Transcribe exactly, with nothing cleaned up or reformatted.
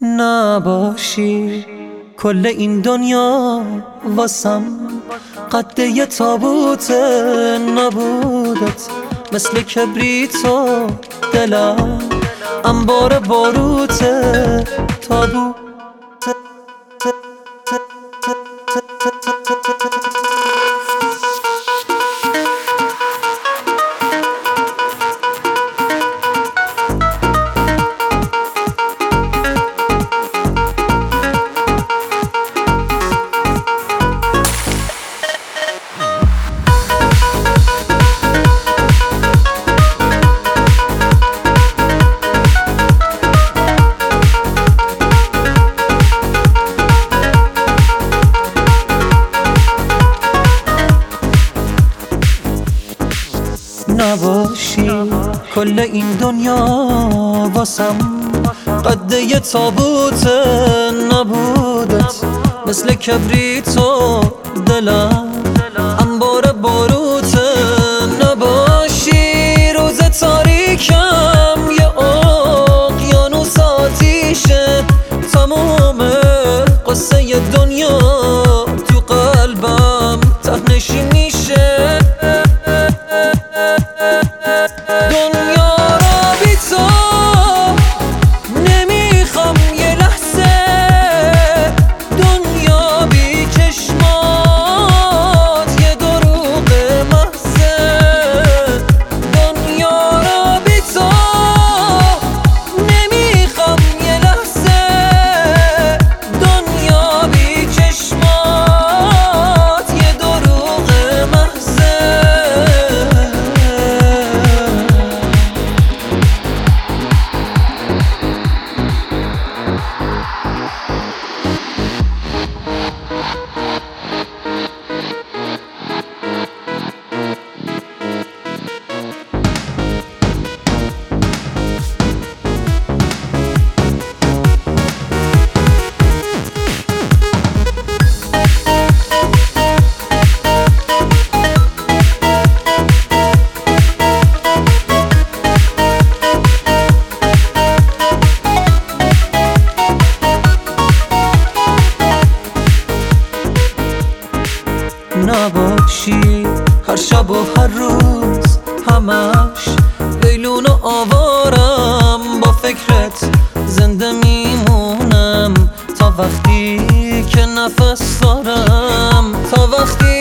نباشی کل این دنیا واسم قد یه تابوت نبودت، مثل کبریت و دلم انبار باروت تابوت. نباشی کل این دنیا واسم قد یه تابوت نبودت، مثل کبریت و دلم انبار باروت. نباشی روز تاریکم یه اقیانوس آتیشه، تموم قصه دنیا تو قلبم ته‌نشین میشه. دنیا را بی تو نمیخوام یه لحظه، دنیا بی چشمات یه دروغ محضه. دنیا را بی تو نمیخوام یه لحظه، دنیا بی چشمات یه دروغ محضه. نباشی هر شب و هر روز همش ویلون و آوارم، با فکرت زنده میمونم تا وقتی که نفس دارم، تا وقتی